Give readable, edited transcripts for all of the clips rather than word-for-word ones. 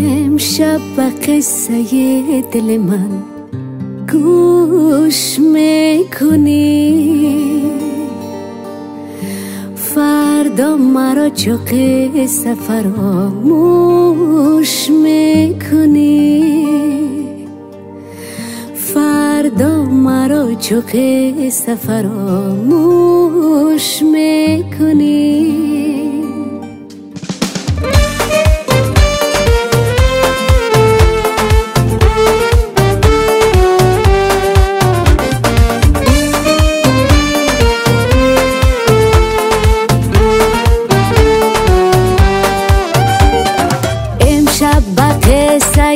امشب به قصه دل من گوش میکنی، فردا مرا چو قصه فراموش میکنی، فردا مرا چو قصه فراموش میکنی. امشب به قصه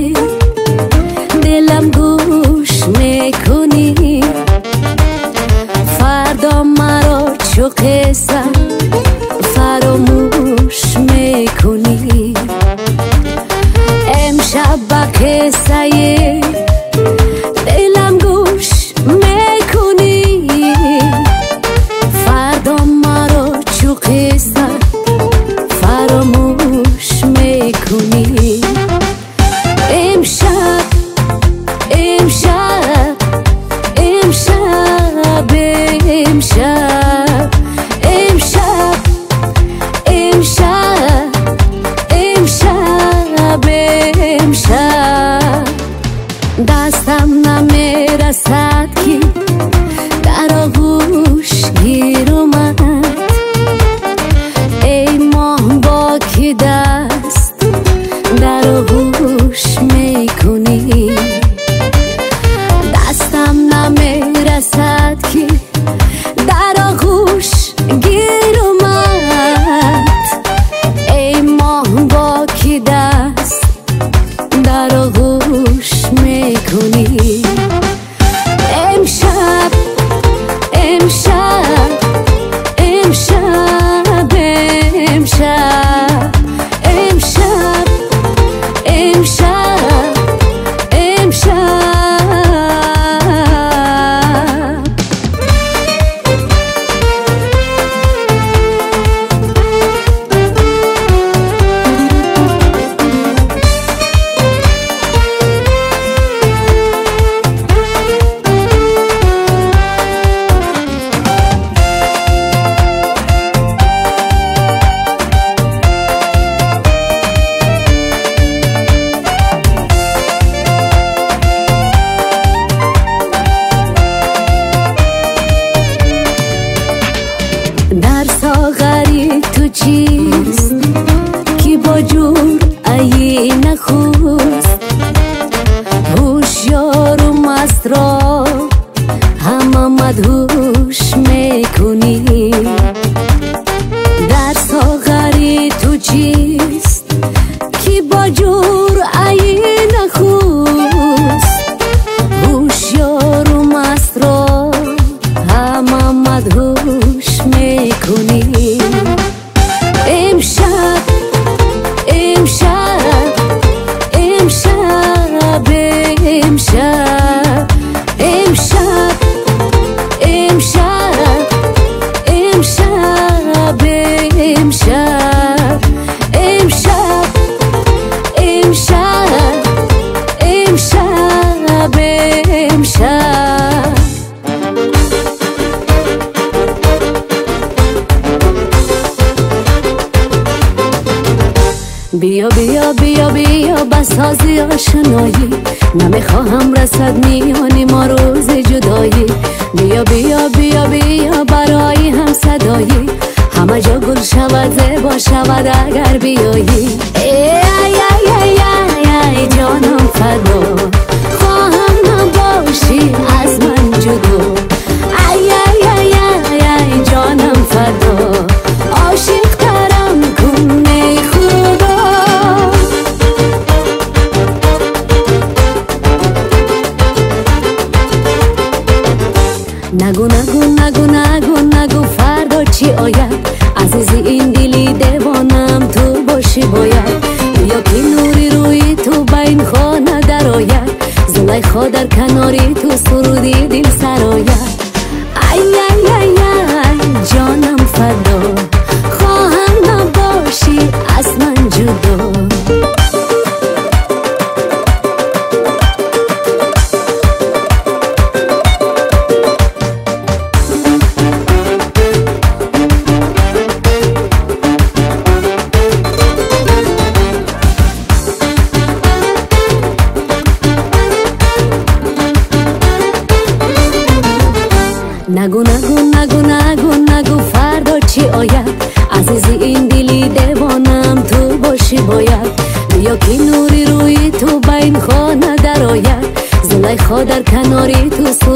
دلم گوش میکنی، فردا مرا چو قصه فراموش میکنی. امشب به قصه دلم گوش میکنی، فردا مرا چو قصه فراموش میکنی. امشب امشب امشب امشب امشب امشب امشب امشب دستم نمیرسد که در آغوش گیر اومد، ای ماه با که دست در آغوش میکنی. دستم نمیرسد که در آغوش گیر اومد، ای ماه با که دست در آغوش میکنی. امشب امشب امشب امشب امشب امشب امشب در ساغری تو چیست که با جور ای نخوست، هوشیار و مست را همه مدهوش میکنی. در ساغری تو چیست که با جور ای نخوست، هوشیار و مست را همه مدهوش میکنی. امشب امشب امشب امشب امشب امشب امشب امشب امشب امشب امشب امشب بیا بیا بیا بیا بسازی آشنایی، نمیخواهم رسد میانی ما روز جدایی. بیا بیا بیا بیا برای هم صدایی، همه جا گل شود زیبا شود اگر بیایی. ای ای ای ای ای جانم فدا، خواهم نباشی از من جدا. ای ای ای ای ای جانم فدا، عاشق ترم کن ای خدا. نگو نگو نگو نگو نگو فردا چی آید، عزیزی این دلی دیوانم تو باشی باید. بیا که نوری روی تو بین خانه در آید، زلیخا در کناری تو سرودی دل سراید. ای ای ای ای جانم فدا، خواهم نباشی از من جدا. میخواد در کناری تو